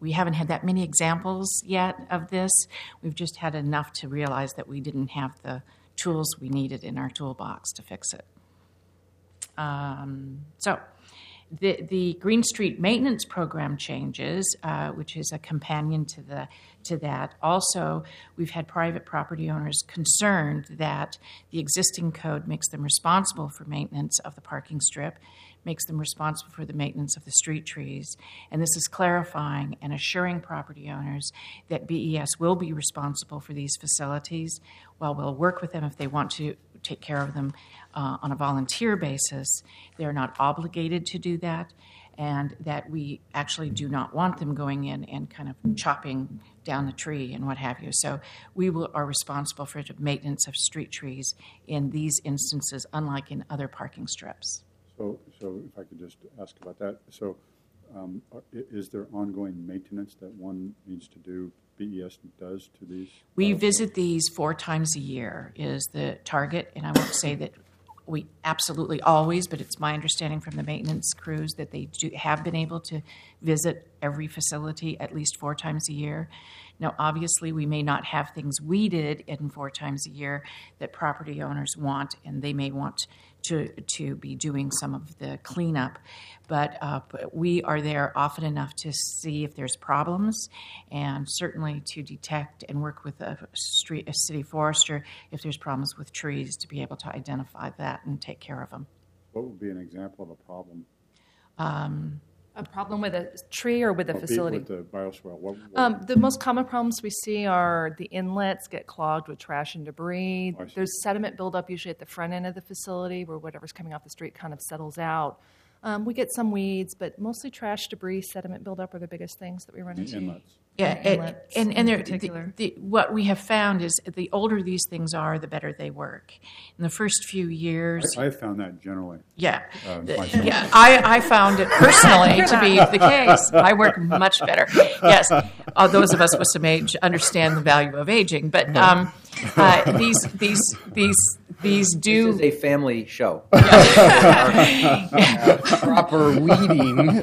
we haven't had that many examples yet of this. We've just had enough to realize that we didn't have the tools we needed in our toolbox to fix it. So the Green Street Maintenance Program changes, which is a companion to that. Also, we've had private property owners concerned that the existing code makes them responsible for maintenance of the parking strip, makes them responsible for the maintenance of the street trees. And this is clarifying and assuring property owners that BES will be responsible for these facilities, while we'll work with them if they want to take care of them on a volunteer basis. They're not obligated to do that, and that we actually do not want them going in and kind of chopping down the tree and what have you. So we are responsible for the maintenance of street trees in these instances, unlike in other parking strips. So if I could just ask about that. So is there ongoing maintenance that one needs to do, BES does to these? We visit these 4 times a year is the target, and I won't say that we absolutely always, but it's my understanding from the maintenance crews that they have been able to visit every facility at least 4 times a year. Now, obviously, we may not have things weeded in 4 times a year that property owners want, and they may want to be doing some of the cleanup. But we are there often enough to see if there's problems, and certainly to detect and work with a city forester if there's problems with trees, to be able to identify that and take care of them. What would be an example of a problem? A problem with a tree or with a facility? With the bioswale. The most common problems we see are the inlets get clogged with trash and debris. There's sediment buildup usually at the front end of the facility where whatever's coming off the street kind of settles out. We get some weeds, but mostly trash, debris, sediment buildup are the biggest things that we run into. Inlets. Yeah, what we have found is the older these things are, the better they work. In the first few years, I found that generally. Yeah, I found it personally to be the case. I work much better. Yes, those of us with some age understand the value of aging, but these do. This is a family show. Proper weeding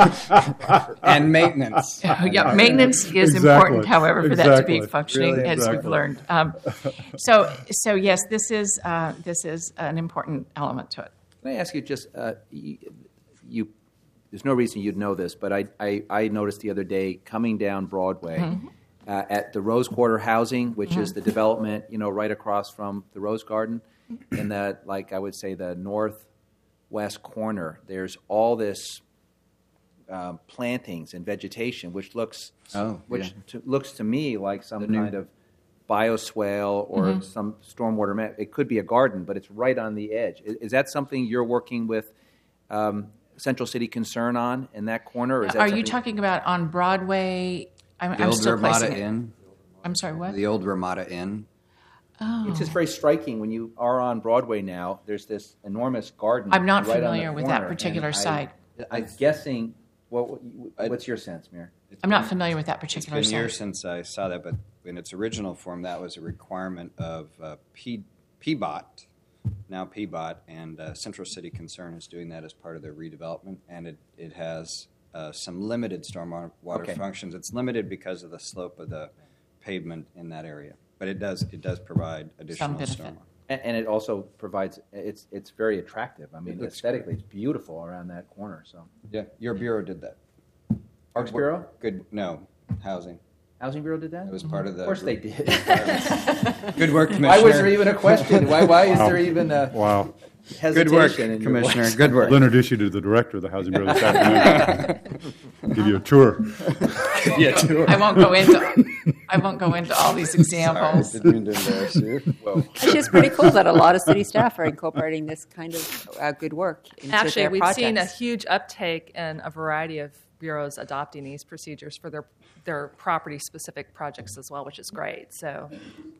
and maintenance. Yeah, maintenance is important, however, for that to be functioning, really, as we've learned. So yes, this is an important element to it. Can I ask you just you? There's no reason you'd know this, but I noticed the other day coming down Broadway. Mm-hmm. At the Rose Quarter Housing, which is the development, right across from the Rose Garden, in the, I would say, the northwest corner, there's all this plantings and vegetation, which looks looks to me like some kind of bioswale or some stormwater. It could be a garden, but it's right on the edge. Is that something you're working with Central City Concern on in that corner? Or is that Are you talking about on Broadway? I'm still Ramada Inn. I'm sorry, what? The old Ramada Inn. Oh. It's just very striking when you are on Broadway now. There's this enormous garden. I'm not right familiar with that particular site. I'm guessing. What's your sense, Mir? I'm not familiar with that particular site. It's been years since I saw that, but in its original form, that was a requirement of PBOT, now PBOT, and Central City Concern is doing that as part of their redevelopment, and it has some limited stormwater functions. It's limited because of the slope of the pavement in that area, but it does provide additional stormwater. And it also provides. It's very attractive. I mean, aesthetically, it's beautiful around that corner. So yeah, your bureau did that. Parks Bureau? Housing. Housing Bureau did that? It was part of the. Of course they did. Good work, Commissioner. Why was there even a question? Why is there even a hesitation? Good work, Commissioner. Good work. I'll introduce you to the director of the Housing Bureau this afternoon. Give you a tour. I won't go into all these examples. Sorry, didn't mean to embarrass you. Well. It's just pretty cool that a lot of city staff are incorporating this kind of good work into Actually, their we've projects. seen a huge uptake in a variety of bureaus adopting these procedures for their property-specific projects as well, which is great. So.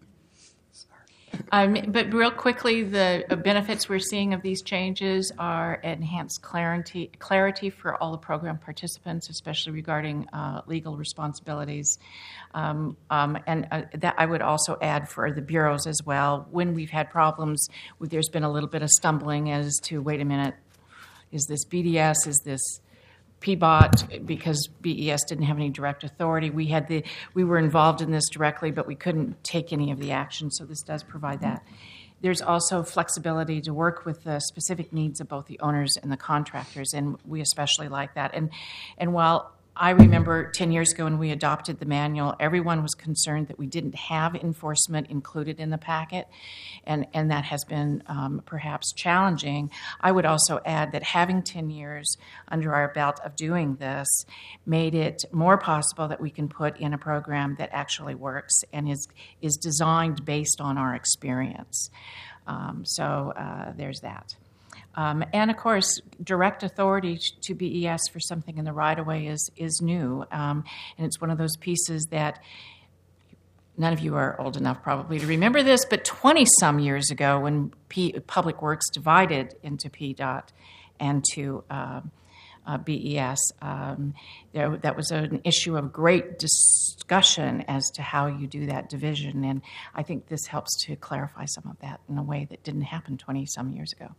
But real quickly, the benefits we're seeing of these changes are enhanced clarity for all the program participants, especially regarding legal responsibilities. And that I would also add for the bureaus as well. When we've had problems, there's been a little bit of stumbling as to, wait a minute, is this BDS? Is this PBOT, because BES didn't have any direct authority, we were involved in this directly, but we couldn't take any of the action, so this does provide that. There's also flexibility to work with the specific needs of both the owners and the contractors, and we especially like that. And while I remember 10 years ago when we adopted the manual, everyone was concerned that we didn't have enforcement included in the packet, and that has been perhaps challenging. I would also add that having 10 years under our belt of doing this made it more possible that we can put in a program that actually works and is designed based on our experience. So there's that. And, of course, direct authority to BES for something in the right-of-way is new. And it's one of those pieces that none of you are old enough probably to remember this, but 20-some years ago when Public Works divided into PDOT and to BES, that was an issue of great discussion as to how you do that division. And I think this helps to clarify some of that in a way that didn't happen 20-some years ago.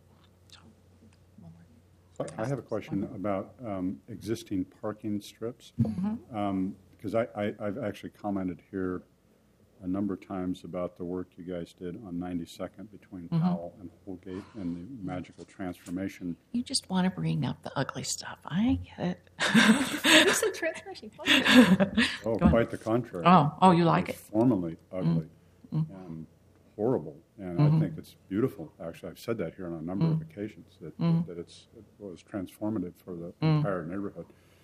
I have a question about existing parking strips, because I've actually commented here a number of times about the work you guys did on 92nd between Powell and Holgate and the magical transformation. You just want to bring up the ugly stuff. I get it. This is transformation. Oh, quite the contrary. Oh, you like it. Formally ugly and horrible. And I think it's beautiful. Actually, I've said that here on a number of occasions, that it was transformative for the entire neighborhood.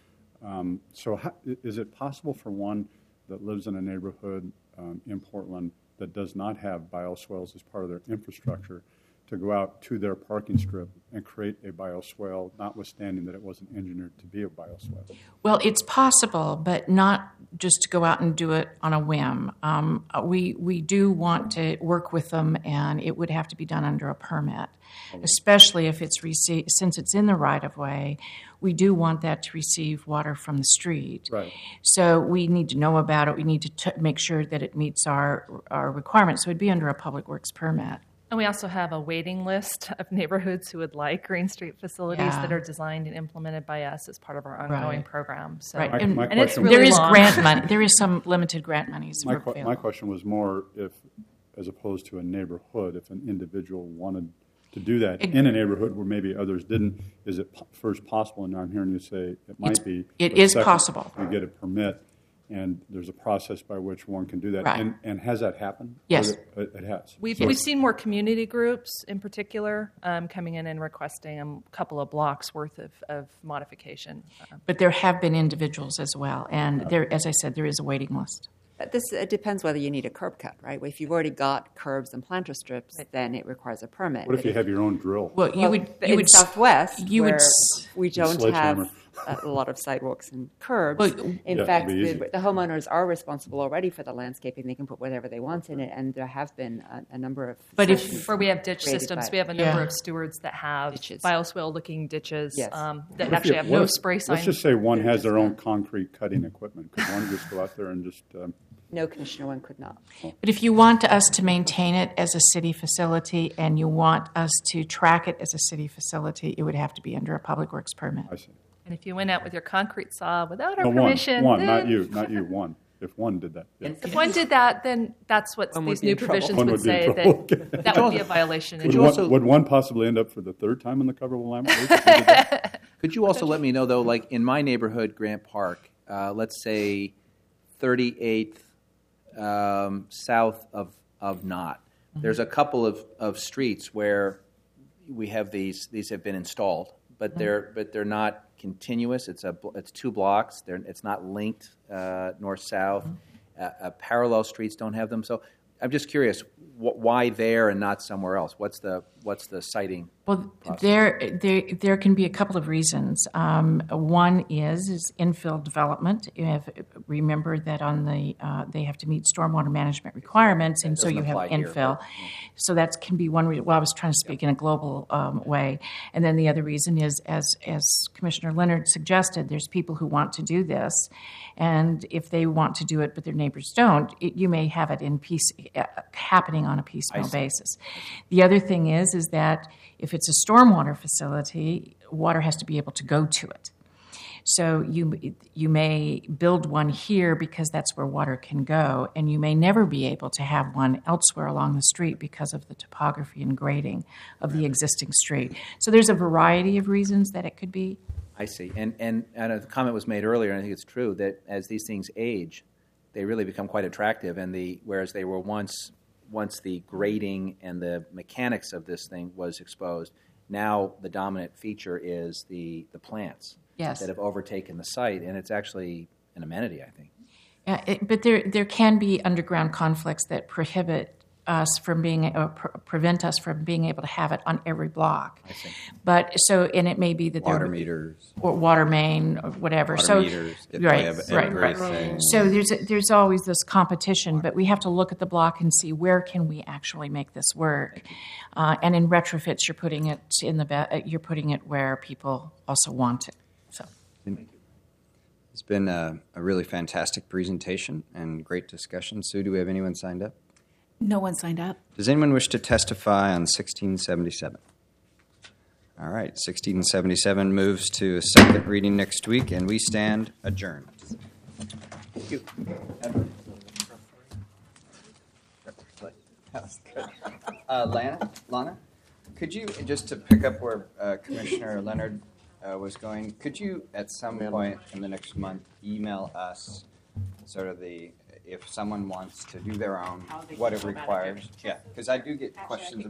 So is it possible for one that lives in a neighborhood in Portland that does not have bioswales as part of their infrastructure to go out to their parking strip and create a bioswale, notwithstanding that it wasn't engineered to be a bioswale? Well, it's possible, but not just to go out and do it on a whim. We do want to work with them, and it would have to be done under a permit, especially if it's since it's in the right-of-way. We do want that to receive water from the street. Right. So we need to know about it. We need to make sure that it meets our requirements. So it'd be under a Public Works permit. And we also have a waiting list of neighborhoods who would like Green Street facilities that are designed and implemented by us as part of our ongoing program. So, right. and it's there really is long. grant money. There is some limited grant monies. My question was more if, as opposed to a neighborhood, if an individual wanted to do that in a neighborhood where maybe others didn't, is it first possible? And I'm hearing you say it might be. It is possible. You get a permit, and there's a process by which one can do that. Right. And has that happened? Yes. It has. We've seen more community groups in particular coming in and requesting a couple of blocks worth of modification. But there have been individuals as well. And there, as I said, there is a waiting list. It depends whether you need a curb cut, right? If you've already got curbs and planter strips, then it requires a permit. What if you have your own drill? Well, in Southwest, you where would we don't sledgehammer. have a lot of sidewalks and curbs. Well, in Yeah, fact, it'd be easy. the homeowners are responsible already for the landscaping. They can put whatever they want in it, and there have been a number of. But if- sessions Where we have ditch created systems, by- we have a number Yeah. of stewards that have Ditches. bioswale-looking ditches Yes. that actually have no spray signs. Let's just say one has their own concrete cutting equipment. Could one just go out there and just... No, Commissioner, one could not. But if you want us to maintain it as a city facility and you want us to track it as a city facility, it would have to be under a Public Works permit. I see. And if you went out with your concrete saw without our No, permission, one, then not you, one. If one did that. Yeah. if one did that, then that's what One would these be new in trouble. provisions One would would be in say trouble. that that would be a violation. Could you also- Would one possibly end up for the third time in the coverable line? If we did that? Could you also let me know, though, like in my neighborhood, Grant Park, let's say 38th south of Knott, there's a couple of streets where we have these have been installed, but they're not continuous. It's two blocks. It's not linked north south. Parallel streets don't have them. So I'm just curious, why there and not somewhere else? What's the siting? Well, there can be a couple of reasons. One is infill development. Remember that on they have to meet stormwater management requirements, and so you have apply here, infill. but, So that can be one reason. Well, I was trying to speak in a global way, and then the other reason is, as Commissioner Leonard suggested, there's people who want to do this, and if they want to do it but their neighbors don't, you may have it in happening on a piecemeal basis. The other thing is that if it's a stormwater facility, water has to be able to go to it. So you may build one here because that's where water can go, and you may never be able to have one elsewhere along the street because of the topography and grading of the existing street. So there's a variety of reasons that it could be. I see. And a comment was made earlier, and I think it's true, that as these things age, they really become quite attractive. And whereas they were once the grading and the mechanics of this thing was exposed, now the dominant feature is the plants Yes. that have overtaken the site, and it's actually an amenity, I think. But there can be underground conflicts that prohibit us from prevent us from being able to have it on every block. I see. But and it may be that Water meters. or water main or whatever. Water meters. Everything. So there's always this competition, but we have to look at the block and see where can we actually make this work. And in retrofits, you're putting it where people also want it. So. It's been a really fantastic presentation and great discussion. Sue, do we have anyone signed up? No one signed up. Does anyone wish to testify on 1677? All right, 1677 moves to a second reading next week, and we stand adjourned. Thank you. That's good. Lana, could you, just to pick up where Commissioner Leonard was going, could you at some point in the next month email us sort of if someone wants to do their own, what it requires? Yeah, because I do get questions